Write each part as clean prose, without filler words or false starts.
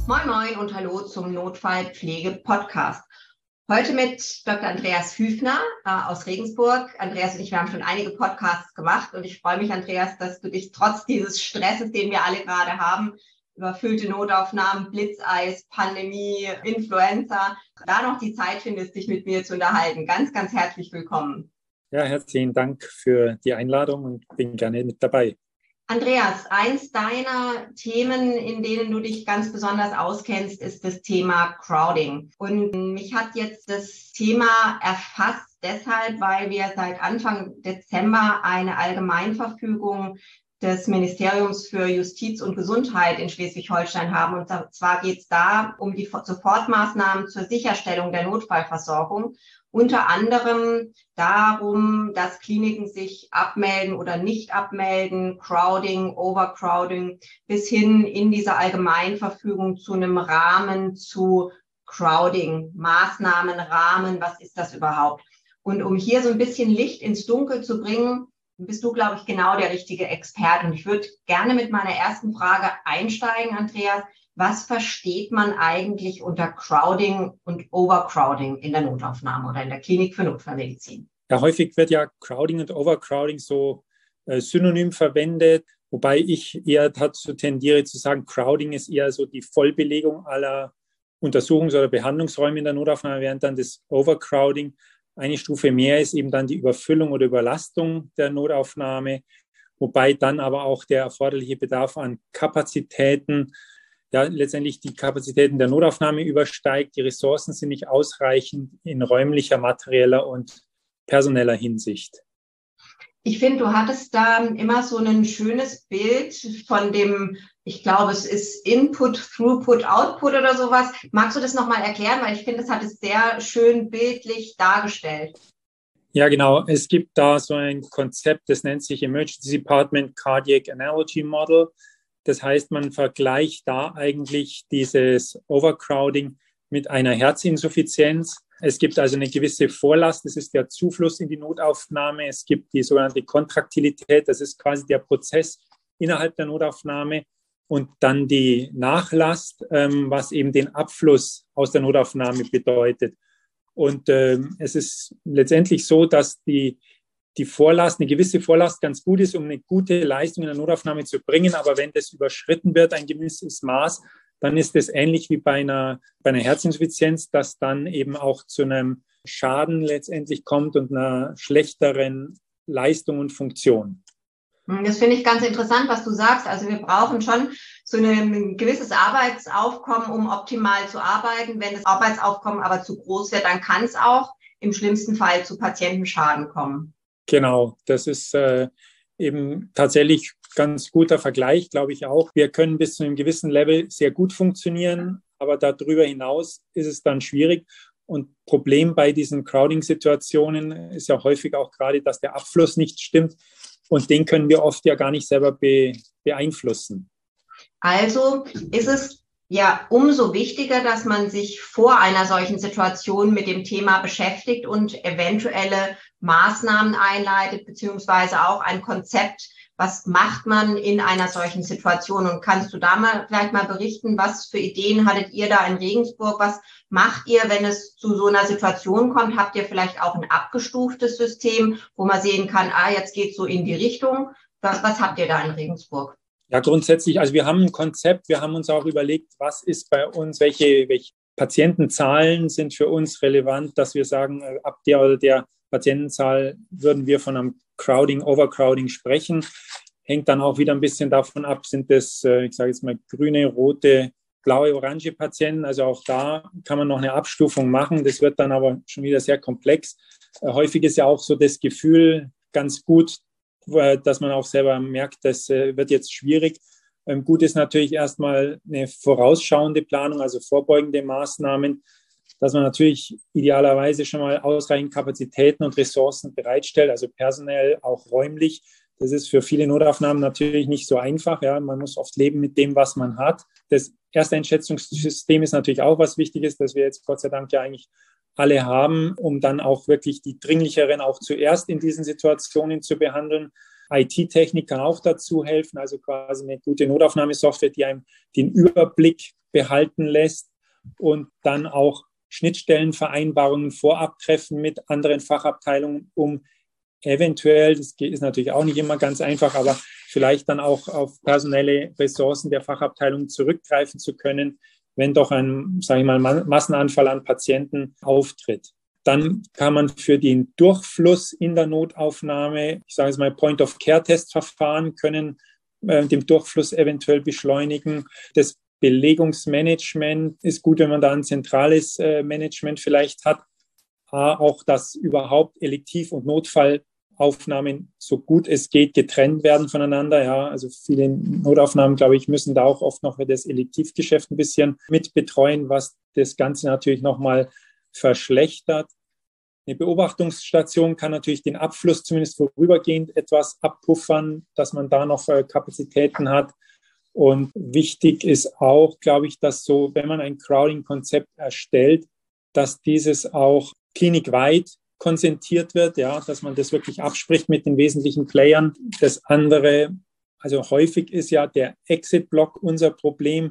Moin Moin und hallo zum Notfallpflege-Podcast. Heute mit Dr. Andreas Hüfner aus Regensburg. Andreas und ich, wir haben schon einige Podcasts gemacht und ich freue mich, Andreas, dass du dich trotz dieses Stresses, den wir alle gerade haben, überfüllte Notaufnahmen, Blitzeis, Pandemie, Influenza, da noch die Zeit findest, dich mit mir zu unterhalten. Ganz, ganz herzlich willkommen. Ja, herzlichen Dank für die Einladung und bin gerne mit dabei. Andreas, eins deiner Themen, in denen du dich ganz besonders auskennst, ist das Thema Crowding. Und mich hat jetzt das Thema erfasst deshalb, weil wir seit Anfang Dezember eine Allgemeinverfügung des Ministeriums für Justiz und Gesundheit in Schleswig-Holstein haben. Und zwar geht es da um die Sofortmaßnahmen zur Sicherstellung der Notfallversorgung. Unter anderem darum, dass Kliniken sich abmelden oder nicht abmelden, Crowding, Overcrowding, bis hin in dieser Allgemeinverfügung zu einem Rahmen zu Crowding, Maßnahmenrahmen, was ist das überhaupt? Und um hier so ein bisschen Licht ins Dunkel zu bringen, bist du, glaube ich, genau der richtige Experte. Und ich würde gerne mit meiner ersten Frage einsteigen, Andreas. Was versteht man eigentlich unter Crowding und Overcrowding in der Notaufnahme oder in der Klinik für Notfallmedizin? Ja, häufig wird ja Crowding und Overcrowding so synonym verwendet, wobei ich eher dazu tendiere zu sagen, Crowding ist eher so die Vollbelegung aller Untersuchungs- oder Behandlungsräume in der Notaufnahme, während dann das Overcrowding eine Stufe mehr ist, eben dann die Überfüllung oder Überlastung der Notaufnahme, wobei dann aber auch der erforderliche Bedarf an Kapazitäten letztendlich die Kapazitäten der Notaufnahme übersteigt. Die Ressourcen sind nicht ausreichend in räumlicher, materieller und personeller Hinsicht. Ich finde, du hattest da immer so ein schönes Bild von dem, ich glaube, es ist Input, Throughput, Output oder sowas. Magst du das nochmal erklären? Weil ich finde, das hat es sehr schön bildlich dargestellt. Ja, genau. Es gibt da so ein Konzept, das nennt sich Emergency Department Cardiac Analogy Model. Das heißt, man vergleicht da eigentlich dieses Overcrowding mit einer Herzinsuffizienz. Es gibt also eine gewisse Vorlast, das ist der Zufluss in die Notaufnahme. Es gibt die sogenannte Kontraktilität, das ist quasi der Prozess innerhalb der Notaufnahme. Und dann die Nachlast, was eben den Abfluss aus der Notaufnahme bedeutet. Und es ist letztendlich so, dass die Vorlast, eine gewisse Vorlast ganz gut ist, um eine gute Leistung in der Notaufnahme zu bringen. Aber wenn das überschritten wird, ein gewisses Maß, dann ist es ähnlich wie bei einer Herzinsuffizienz, dass dann eben auch zu einem Schaden letztendlich kommt und einer schlechteren Leistung und Funktion. Das finde ich ganz interessant, was du sagst. Also wir brauchen schon so ein gewisses Arbeitsaufkommen, um optimal zu arbeiten. Wenn das Arbeitsaufkommen aber zu groß wird, dann kann es auch im schlimmsten Fall zu Patientenschaden kommen. Genau, das ist eben tatsächlich ganz guter Vergleich, glaube ich auch. Wir können bis zu einem gewissen Level sehr gut funktionieren, aber darüber hinaus ist es dann schwierig. Und Problem bei diesen Crowding-Situationen ist ja häufig auch gerade, dass der Abfluss nicht stimmt. Und den können wir oft ja gar nicht selber beeinflussen. Also ist es ja umso wichtiger, dass man sich vor einer solchen Situation mit dem Thema beschäftigt und eventuelle Maßnahmen einleitet, beziehungsweise auch ein Konzept, was macht man in einer solchen Situation? Und kannst du da vielleicht mal berichten, was für Ideen hattet ihr da in Regensburg? Was macht ihr, wenn es zu so einer Situation kommt? Habt ihr vielleicht auch ein abgestuftes System, wo man sehen kann, jetzt geht es so in die Richtung? Was habt ihr da in Regensburg? Ja, grundsätzlich, also wir haben ein Konzept, wir haben uns auch überlegt, was ist bei uns, welche Patientenzahlen sind für uns relevant, dass wir sagen, ab der oder der Patientenzahl würden wir von einem Crowding, Overcrowding sprechen. Hängt dann auch wieder ein bisschen davon ab, sind das, ich sage jetzt mal, grüne, rote, blaue, orange Patienten. Also auch da kann man noch eine Abstufung machen. Das wird dann aber schon wieder sehr komplex. Häufig ist ja auch so das Gefühl ganz gut, dass man auch selber merkt, das wird jetzt schwierig. Gut ist natürlich erstmal eine vorausschauende Planung, also vorbeugende Maßnahmen, dass man natürlich idealerweise schon mal ausreichend Kapazitäten und Ressourcen bereitstellt, also personell, auch räumlich. Das ist für viele Notaufnahmen natürlich nicht so einfach. Ja. Man muss oft leben mit dem, was man hat. Das Ersteinschätzungssystem ist natürlich auch was Wichtiges, das wir jetzt Gott sei Dank ja eigentlich alle haben, um dann auch wirklich die dringlicheren auch zuerst in diesen Situationen zu behandeln. IT-Technik kann auch dazu helfen, also quasi eine gute Notaufnahmesoftware, die einem den Überblick behalten lässt und dann auch Schnittstellenvereinbarungen vorab treffen mit anderen Fachabteilungen, um eventuell, das ist natürlich auch nicht immer ganz einfach, aber vielleicht dann auch auf personelle Ressourcen der Fachabteilung zurückgreifen zu können, wenn doch ein, sage ich mal, Massenanfall an Patienten auftritt. Dann kann man für den Durchfluss in der Notaufnahme, ich sage es mal, Point-of-Care-Testverfahren können den Durchfluss eventuell beschleunigen. Das Belegungsmanagement ist gut, wenn man da ein zentrales Management vielleicht hat. Auch, dass überhaupt Elektiv- und Notfallaufnahmen so gut es geht getrennt werden voneinander. Ja, also viele Notaufnahmen, glaube ich, müssen da auch oft noch das Elektivgeschäft ein bisschen mit betreuen, was das Ganze natürlich nochmal verschlechtert. Eine Beobachtungsstation kann natürlich den Abfluss zumindest vorübergehend etwas abpuffern, dass man da noch Kapazitäten hat. Und wichtig ist auch, glaube ich, dass so, wenn man ein Crowding-Konzept erstellt, dass dieses auch klinikweit konsentiert wird, ja, dass man das wirklich abspricht mit den wesentlichen Playern. Das andere, also häufig ist ja der Exit-Block unser Problem.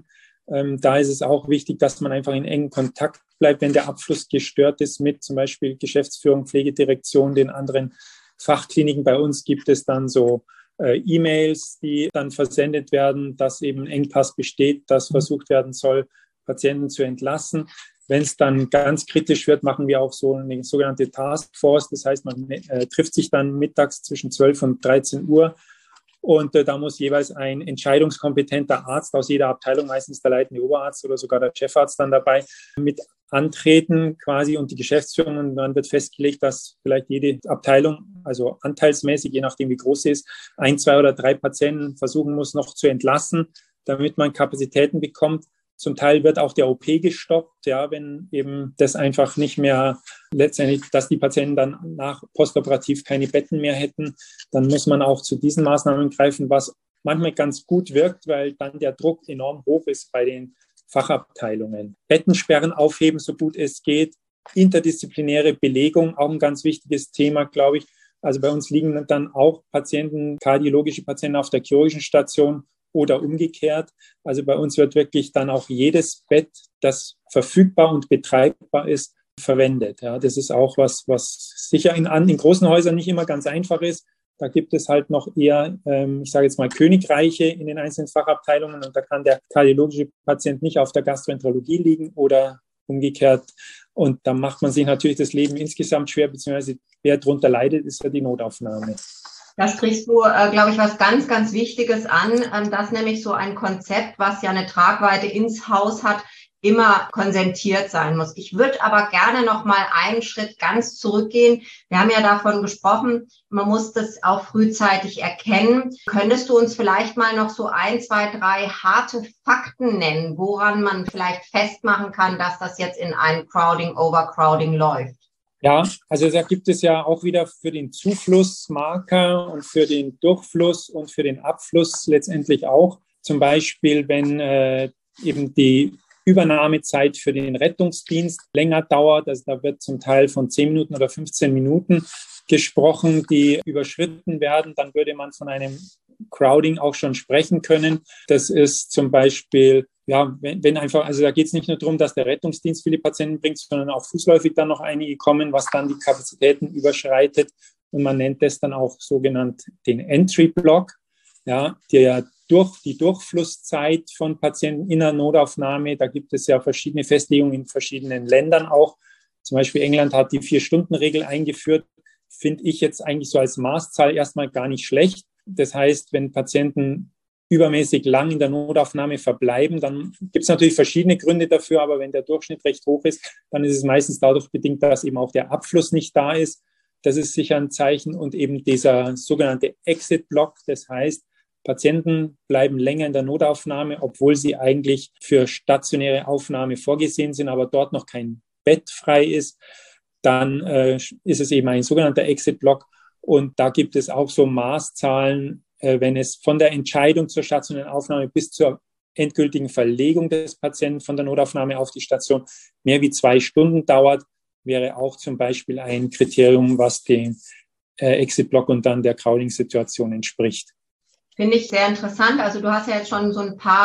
Da ist es auch wichtig, dass man einfach in engem Kontakt bleibt, wenn der Abfluss gestört ist mit zum Beispiel Geschäftsführung, Pflegedirektion, den anderen Fachkliniken. Bei uns gibt es dann so E-Mails, die dann versendet werden, dass eben ein Engpass besteht, dass versucht werden soll, Patienten zu entlassen. Wenn es dann ganz kritisch wird, machen wir auch so eine sogenannte Taskforce. Das heißt, man trifft sich dann mittags zwischen 12 und 13 Uhr. Und da muss jeweils ein entscheidungskompetenter Arzt aus jeder Abteilung, meistens der leitende Oberarzt oder sogar der Chefarzt dann dabei, mit antreten quasi und die Geschäftsführung. Und dann wird festgelegt, dass vielleicht jede Abteilung, also anteilsmäßig, je nachdem wie groß sie ist, 1, 2 oder 3 Patienten versuchen muss noch zu entlassen, damit man Kapazitäten bekommt. Zum Teil wird auch der OP gestoppt, ja, wenn eben das einfach nicht mehr letztendlich, dass die Patienten dann nach postoperativ keine Betten mehr hätten, dann muss man auch zu diesen Maßnahmen greifen, was manchmal ganz gut wirkt, weil dann der Druck enorm hoch ist bei den Fachabteilungen. Bettensperren aufheben, so gut es geht. Interdisziplinäre Belegung, auch ein ganz wichtiges Thema, glaube ich. Also bei uns liegen dann auch Patienten, kardiologische Patienten auf der chirurgischen Station oder umgekehrt. Also bei uns wird wirklich dann auch jedes Bett, das verfügbar und betreibbar ist, verwendet. Ja, das ist auch was sicher in großen Häusern nicht immer ganz einfach ist. Da gibt es halt noch eher, ich sage jetzt mal, Königreiche in den einzelnen Fachabteilungen und da kann der kardiologische Patient nicht auf der Gastroenterologie liegen oder umgekehrt. Und da macht man sich natürlich das Leben insgesamt schwer, beziehungsweise wer darunter leidet, ist ja die Notaufnahme. Da sprichst du, glaube ich, was ganz, ganz Wichtiges an, dass nämlich so ein Konzept, was ja eine Tragweite ins Haus hat, immer konsentiert sein muss. Ich würde aber gerne noch mal einen Schritt ganz zurückgehen. Wir haben ja davon gesprochen, man muss das auch frühzeitig erkennen. Könntest du uns vielleicht mal noch so 1, 2, 3 harte Fakten nennen, woran man vielleicht festmachen kann, dass das jetzt in ein Crowding, Overcrowding läuft? Ja, also da gibt es ja auch wieder für den Zufluss Marker und für den Durchfluss und für den Abfluss letztendlich auch. Zum Beispiel, wenn eben die Übernahmezeit für den Rettungsdienst länger dauert, also da wird zum Teil von 10 Minuten oder 15 Minuten gesprochen, die überschritten werden, dann würde man von einem Crowding auch schon sprechen können. Das ist zum Beispiel, ja, wenn einfach, also da geht es nicht nur darum, dass der Rettungsdienst viele Patienten bringt, sondern auch fußläufig dann noch einige kommen, was dann die Kapazitäten überschreitet. Und man nennt das dann auch sogenannt den Entry-Block, ja, der die Durchflusszeit von Patienten in der Notaufnahme. Da gibt es ja verschiedene Festlegungen in verschiedenen Ländern auch. Zum Beispiel England hat die 4-Stunden-Regel eingeführt. Finde ich jetzt eigentlich so als Maßzahl erstmal gar nicht schlecht. Das heißt, wenn Patienten übermäßig lang in der Notaufnahme verbleiben, dann gibt es natürlich verschiedene Gründe dafür, aber wenn der Durchschnitt recht hoch ist, dann ist es meistens dadurch bedingt, dass eben auch der Abfluss nicht da ist. Das ist sicher ein Zeichen und eben dieser sogenannte Exit-Block, das heißt, Patienten bleiben länger in der Notaufnahme, obwohl sie eigentlich für stationäre Aufnahme vorgesehen sind, aber dort noch kein Bett frei ist. Dann ist es eben ein sogenannter Exit-Block. Und da gibt es auch so Maßzahlen, wenn es von der Entscheidung zur stationären Aufnahme bis zur endgültigen Verlegung des Patienten von der Notaufnahme auf die Station mehr wie 2 Stunden dauert, wäre auch zum Beispiel ein Kriterium, was dem Exit-Block und dann der Crowding-Situation entspricht. Finde ich sehr interessant. Also du hast ja jetzt schon so ein paar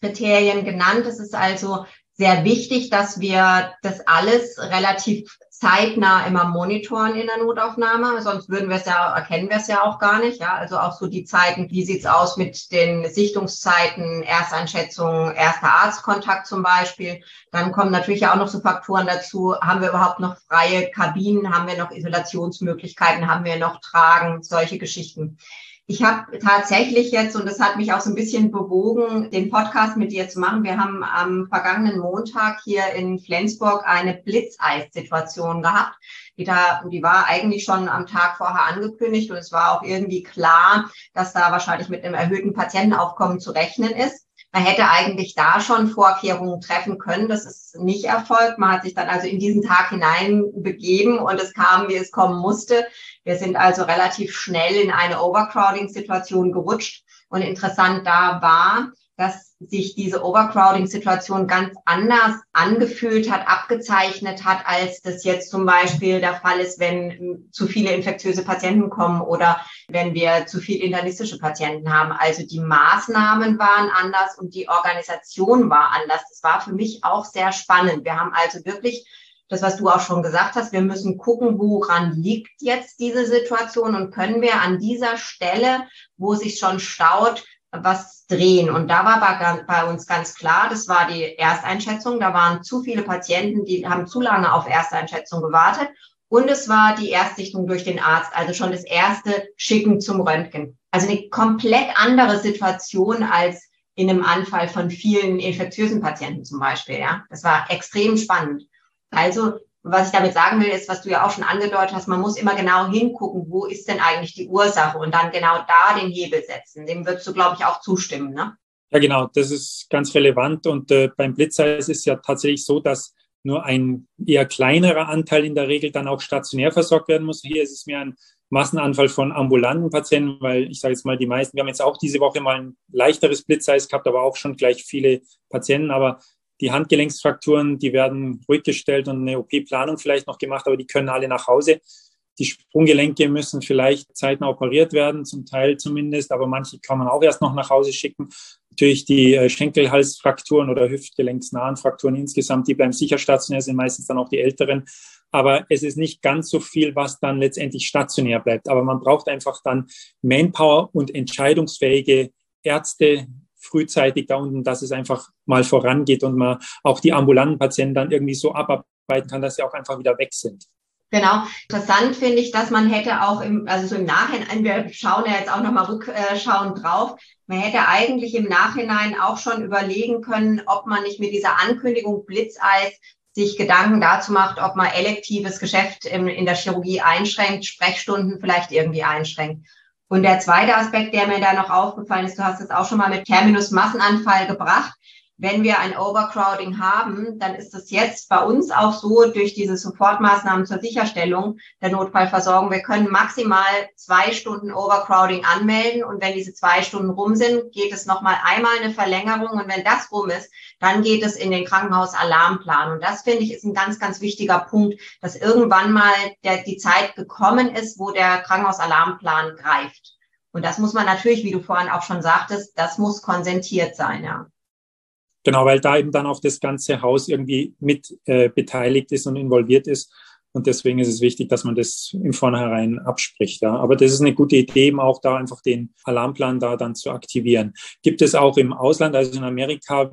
Kriterien genannt. Es ist also sehr wichtig, dass wir das alles relativ zeitnah immer monitoren in der Notaufnahme, sonst erkennen wir es ja auch gar nicht. Ja, also auch so die Zeiten, wie sieht's aus mit den Sichtungszeiten, Ersteinschätzung, erster Arztkontakt zum Beispiel. Dann kommen natürlich auch noch so Faktoren dazu. Haben wir überhaupt noch freie Kabinen? Haben wir noch Isolationsmöglichkeiten? Haben wir noch Tragen? Solche Geschichten. Ich habe tatsächlich jetzt, und das hat mich auch so ein bisschen bewogen, den Podcast mit dir zu machen. Wir haben am vergangenen Montag hier in Flensburg eine Blitzeissituation gehabt. Die war eigentlich schon am Tag vorher angekündigt und es war auch irgendwie klar, dass da wahrscheinlich mit einem erhöhten Patientenaufkommen zu rechnen ist. Man hätte eigentlich da schon Vorkehrungen treffen können. Das ist nicht erfolgt. Man hat sich dann also in diesen Tag hinein begeben und es kam, wie es kommen musste. Wir sind also relativ schnell in eine Overcrowding-Situation gerutscht. Und interessant da war, dass sich diese Overcrowding-Situation ganz anders angefühlt hat, abgezeichnet hat, als das jetzt zum Beispiel der Fall ist, wenn zu viele infektiöse Patienten kommen oder wenn wir zu viel internistische Patienten haben. Also die Maßnahmen waren anders und die Organisation war anders. Das war für mich auch sehr spannend. Wir haben also wirklich das, was du auch schon gesagt hast, wir müssen gucken, woran liegt jetzt diese Situation und können wir an dieser Stelle, wo es sich schon staut, was drehen. Und da war bei uns ganz klar, das war die Ersteinschätzung. Da waren zu viele Patienten, die haben zu lange auf Ersteinschätzung gewartet. Und es war die Erstsichtung durch den Arzt, also schon das erste Schicken zum Röntgen. Also eine komplett andere Situation als in einem Anfall von vielen infektiösen Patienten zum Beispiel. Ja, das war extrem spannend. Also, was ich damit sagen will, ist, was du ja auch schon angedeutet hast, man muss immer genau hingucken, wo ist denn eigentlich die Ursache und dann genau da den Hebel setzen. Dem würdest du, glaube ich, auch zustimmen, ne? Ja, genau, das ist ganz relevant und beim Blitzeis ist es ja tatsächlich so, dass nur ein eher kleinerer Anteil in der Regel dann auch stationär versorgt werden muss. Hier ist es mehr ein Massenanfall von ambulanten Patienten, weil ich sage jetzt mal, die meisten, wir haben jetzt auch diese Woche mal ein leichteres Blitzeis gehabt, aber auch schon gleich viele Patienten, aber die Handgelenksfrakturen, die werden ruhig gestellt und eine OP-Planung vielleicht noch gemacht, aber die können alle nach Hause. Die Sprunggelenke müssen vielleicht zeitnah operiert werden, zum Teil zumindest, aber manche kann man auch erst noch nach Hause schicken. Natürlich die Schenkelhalsfrakturen oder hüftgelenksnahen Frakturen insgesamt, die bleiben sicher stationär, sind meistens dann auch die älteren. Aber es ist nicht ganz so viel, was dann letztendlich stationär bleibt. Aber man braucht einfach dann Manpower und entscheidungsfähige Ärzte, frühzeitig da unten, dass es einfach mal vorangeht und man auch die ambulanten Patienten dann irgendwie so abarbeiten kann, dass sie auch einfach wieder weg sind. Genau. Interessant finde ich, dass man hätte auch so im Nachhinein, wir schauen ja jetzt auch nochmal rückschauend drauf, man hätte eigentlich im Nachhinein auch schon überlegen können, ob man nicht mit dieser Ankündigung Blitzeis sich Gedanken dazu macht, ob man elektives Geschäft in der Chirurgie einschränkt, Sprechstunden vielleicht irgendwie einschränkt. Und der zweite Aspekt, der mir da noch aufgefallen ist, du hast es auch schon mal mit Terminus Massenanfall gebracht. Wenn wir ein Overcrowding haben, dann ist es jetzt bei uns auch so, durch diese Sofortmaßnahmen zur Sicherstellung der Notfallversorgung, wir können maximal 2 Stunden Overcrowding anmelden und wenn diese 2 Stunden rum sind, geht es nochmal einmal eine Verlängerung und wenn das rum ist, dann geht es in den Krankenhausalarmplan und das, finde ich, ist ein ganz, ganz wichtiger Punkt, dass irgendwann mal die Zeit gekommen ist, wo der Krankenhausalarmplan greift. Und das muss man natürlich, wie du vorhin auch schon sagtest, das muss konsentiert sein, ja. Genau, weil da eben dann auch das ganze Haus irgendwie mit beteiligt ist und involviert ist. Und deswegen ist es wichtig, dass man das im Vornherein abspricht. Ja. Aber das ist eine gute Idee, eben auch da einfach den Alarmplan da dann zu aktivieren. Gibt es auch im Ausland, also in Amerika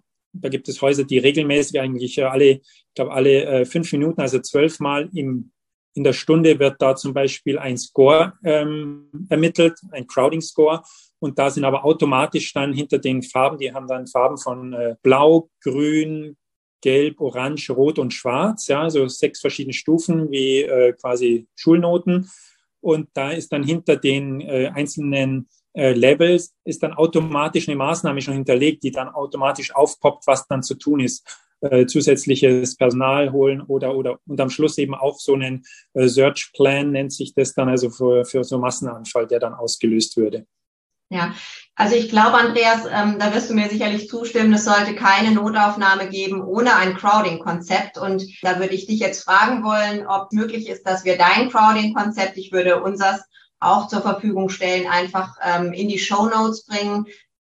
da gibt es Häuser, die regelmäßig eigentlich alle 5 Minuten, also 12 Mal in der Stunde wird da zum Beispiel ein Score ermittelt, ein Crowding-Score. Und da sind aber automatisch dann hinter den Farben, die haben dann Farben von Blau, Grün, Gelb, Orange, Rot und Schwarz, ja, so 6 verschiedene Stufen wie quasi Schulnoten. Und da ist dann hinter den einzelnen Levels ist dann automatisch eine Maßnahme schon hinterlegt, die dann automatisch aufpoppt, was dann zu tun ist. Zusätzliches Personal holen oder und am Schluss eben auch so einen Search Plan nennt sich das dann, also für so Massenanfall, der dann ausgelöst würde. Ja, also ich glaube, Andreas, da wirst du mir sicherlich zustimmen, es sollte keine Notaufnahme geben ohne ein Crowding-Konzept. Und da würde ich dich jetzt fragen wollen, ob möglich ist, dass wir dein Crowding-Konzept, ich würde unseres auch zur Verfügung stellen, einfach in die Shownotes bringen.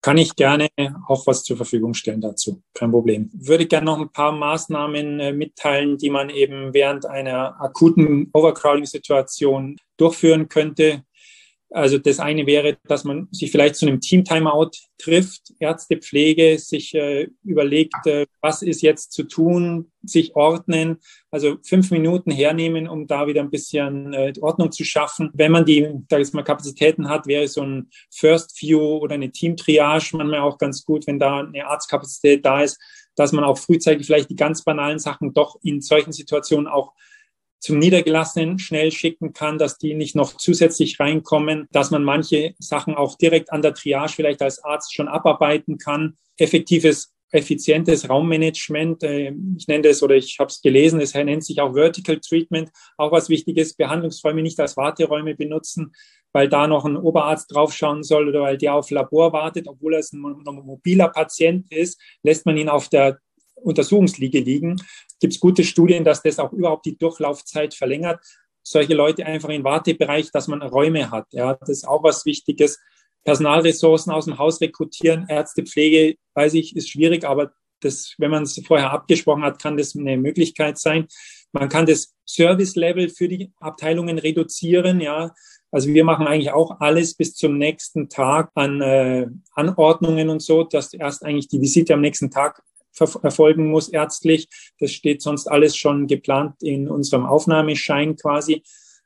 kann ich gerne auch was zur Verfügung stellen dazu. Kein Problem. Würde gerne noch ein paar Maßnahmen mitteilen, die man eben während einer akuten Overcrowding-Situation durchführen könnte. Also das eine wäre, dass man sich vielleicht zu einem Team-Timeout trifft, Ärzte, Pflege, sich überlegt, was ist jetzt zu tun, sich ordnen, also 5 Minuten hernehmen, um da wieder ein bisschen Ordnung zu schaffen. Wenn man die, sag ich mal, Kapazitäten hat, wäre so ein First View oder eine Team-Triage manchmal auch ganz gut, wenn da eine Arztkapazität da ist, dass man auch frühzeitig vielleicht die ganz banalen Sachen doch in solchen Situationen auch zum Niedergelassenen schnell schicken kann, dass die nicht noch zusätzlich reinkommen, dass man manche Sachen auch direkt an der Triage vielleicht als Arzt schon abarbeiten kann. Effektives, effizientes Raummanagement, ich nenne das oder ich habe es gelesen, es nennt sich auch Vertical Treatment, auch was Wichtiges, Behandlungsräume nicht als Warteräume benutzen, weil da noch ein Oberarzt draufschauen soll oder weil der auf Labor wartet, obwohl er ein mobiler Patient ist, lässt man ihn auf der Untersuchungsliege liegen. Gibt es gute Studien, dass das auch überhaupt die Durchlaufzeit verlängert. Solche Leute einfach im Wartebereich, dass man Räume hat. Ja, das ist auch was Wichtiges. Personalressourcen aus dem Haus rekrutieren, Ärzte, Pflege, weiß ich, ist schwierig, aber das, wenn man es vorher abgesprochen hat, kann das eine Möglichkeit sein. Man kann das Service-Level für die Abteilungen reduzieren. Ja, also wir machen eigentlich auch alles bis zum nächsten Tag an Anordnungen und so, dass erst eigentlich die Visite am nächsten Tag erfolgen muss ärztlich. Das steht sonst alles schon geplant in unserem Aufnahmeschein quasi.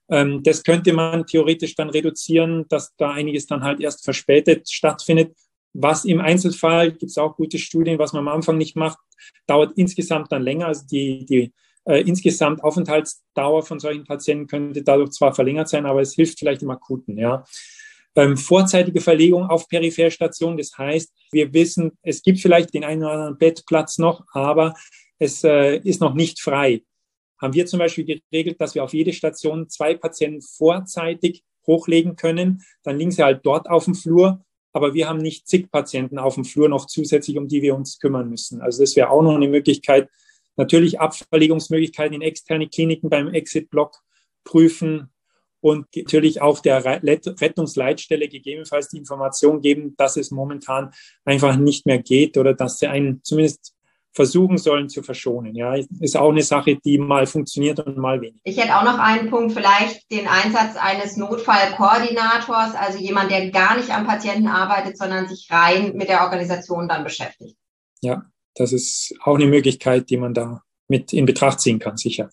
Das könnte man theoretisch dann reduzieren, dass da einiges dann halt erst verspätet stattfindet. Was im Einzelfall, gibt es auch gute Studien, was man am Anfang nicht macht, dauert insgesamt dann länger. Also die insgesamt Aufenthaltsdauer von solchen Patienten könnte dadurch zwar verlängert sein, aber es hilft vielleicht im Akuten, ja. Vorzeitige Verlegung auf Peripherstation. Das heißt, wir wissen, es gibt vielleicht den einen oder anderen Bettplatz noch, aber es ist noch nicht frei. Haben wir zum Beispiel geregelt, dass wir auf jede Station 2 Patienten vorzeitig hochlegen können. Dann liegen sie halt dort auf dem Flur, aber wir haben nicht zig Patienten auf dem Flur noch zusätzlich, um die wir uns kümmern müssen. Also das wäre auch noch eine Möglichkeit. Natürlich Abverlegungsmöglichkeiten in externe Kliniken beim Exit-Block prüfen. Und natürlich auch der Rettungsleitstelle gegebenenfalls die Information geben, dass es momentan einfach nicht mehr geht oder dass sie einen zumindest versuchen sollen zu verschonen. Ja, ist auch eine Sache, die mal funktioniert und mal wenig. Ich hätte auch noch einen Punkt, vielleicht den Einsatz eines Notfallkoordinators, also jemand, der gar nicht am Patienten arbeitet, sondern sich rein mit der Organisation dann beschäftigt. Ja, das ist auch eine Möglichkeit, die man da mit in Betracht ziehen kann, sicher.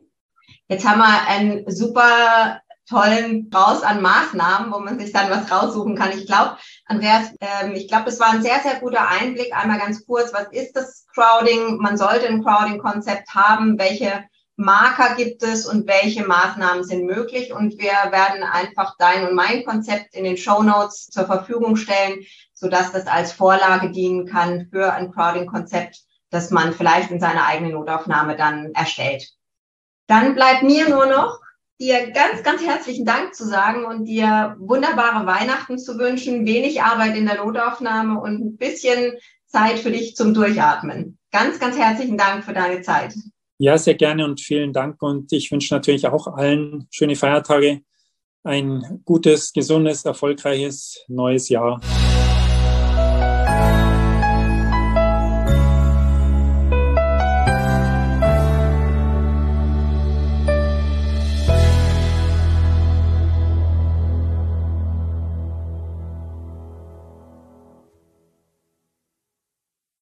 Jetzt haben wir einen super tollen Raus an Maßnahmen, wo man sich dann was raussuchen kann. Ich glaube, Andreas, das war ein sehr, sehr guter Einblick. Einmal ganz kurz, was ist das Crowding? Man sollte ein Crowding-Konzept haben. Welche Marker gibt es und welche Maßnahmen sind möglich? Und wir werden einfach dein und mein Konzept in den Shownotes zur Verfügung stellen, sodass das als Vorlage dienen kann für ein Crowding-Konzept, das man vielleicht in seiner eigenen Notaufnahme dann erstellt. Dann bleibt mir nur noch, dir ganz, ganz herzlichen Dank zu sagen und dir wunderbare Weihnachten zu wünschen, wenig Arbeit in der Notaufnahme und ein bisschen Zeit für dich zum Durchatmen. Ganz, ganz herzlichen Dank für deine Zeit. Ja, sehr gerne und vielen Dank. Und ich wünsche natürlich auch allen schöne Feiertage, ein gutes, gesundes, erfolgreiches neues Jahr.